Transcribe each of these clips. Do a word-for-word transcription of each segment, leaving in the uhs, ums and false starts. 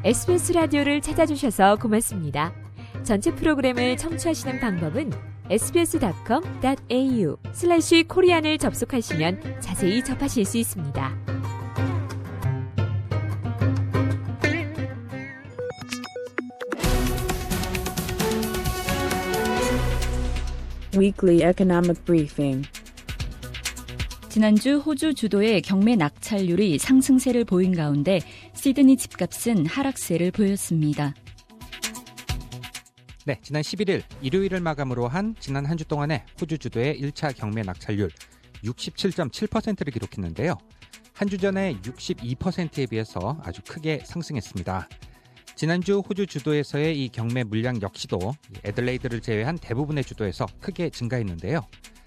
에스비에스 라디오를 찾아주셔서 고맙습니다. 전체 프로그램을 청취하시는 방법은 에스비에스닷컴 닷 에이유 슬래시 코리안을 접속하시면 자세히 접하실 수 있습니다. Weekly Economic Briefing. 지난주 호주 주도의 경매 낙찰률이 상승세를 보인 가운데 시드니 집값은 하락세를 보였습니다. 네, 지난 십일일 일요일을 마감으로 한 지난 한 주 동안의 호주 주도의 일 차 경매 낙찰률 육십칠 점 칠 퍼센트를 기록했는데요. 한 주 전의 육십이 퍼센트에 비해서 아주 크게 상승했습니다. 지난주 호주 주도에서의 이 경매 물량 역시도 애들레이드를 제외한 대부분의 주도에서 크게 증가했는데요.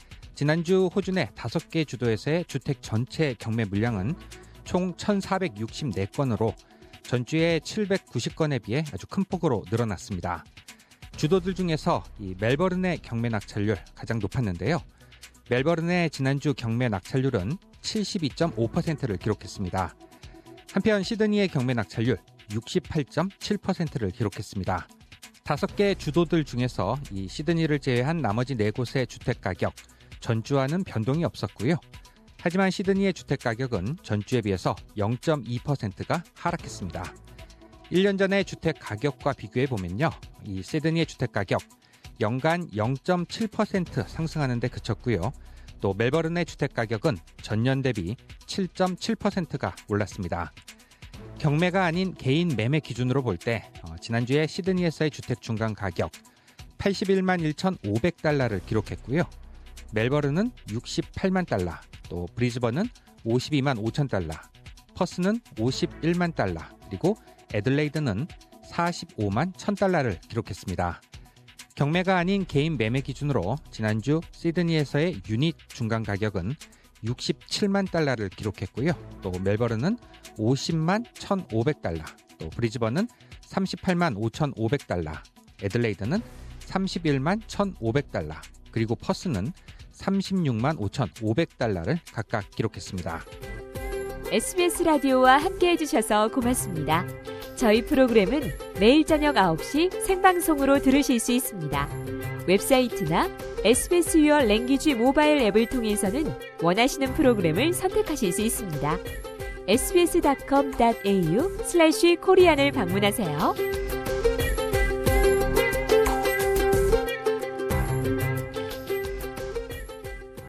지난주 호주 내 다섯 개 주도에서의 주택 전체 경매 물량은 총 천사백육십사 건으로 전주의 칠백구십 건에 비해 아주 큰 폭으로 늘어났습니다. 주도들 중에서 이 멜버른의 경매 낙찰률 가장 높았는데요. 멜버른의 지난주 경매 낙찰률은 칠십이 점 오 퍼센트를 기록했습니다. 한편 시드니의 경매 낙찰률 육십팔 점 칠 퍼센트를 기록했습니다. 다섯 개 주도들 중에서 이 시드니를 제외한 나머지 네 곳의 주택 가격, 전주와는 변동이 없었고요. 하지만 시드니의 주택 가격은 전주에 비해서 영 점 이 퍼센트가 하락했습니다. 일 년 전의 주택 가격과 비교해 보면요. 이 시드니의 주택 가격 연간 영 점 칠 퍼센트 상승하는 데 그쳤고요. 또 멜버른의 주택 가격은 전년 대비 칠 점 칠 퍼센트가 올랐습니다. 경매가 아닌 개인 매매 기준으로 볼 때 어, 지난주에 시드니에서의 주택 중간 가격 팔십일만 천오백 달러를 기록했고요. 멜버른은 육십팔만 달러, 또 브리즈번은 오십이만 오천 달러, 퍼스는 오십일만 달러, 그리고 애들레이드는 사십오만 천 달러를 기록했습니다. 경매가 아닌 개인 매매 기준으로 지난주 시드니에서의 유닛 중간 가격은 육십칠만 달러를 기록했고요. 또 멜버른은 오십만 천오백 달러, 또 브리즈번은 삼십팔만 오천오백 달러, 애들레이드는 삼십일만 천오백 달러, 그리고 퍼스는 삼십육만 오천오백 달러를 각각 기록했습니다. 에스비에스 라디오와 함께해 주셔서 고맙습니다. 저희 프로그램은 매일 저녁 아홉 시 생방송으로 들으실 수 있습니다. 웹사이트나 에스비에스 Your Language 모바일 앱을 통해서는 원하시는 프로그램을 선택하실 수 있습니다. 에스비에스닷컴 닷 에이유 슬래시 코리안을 방문하세요.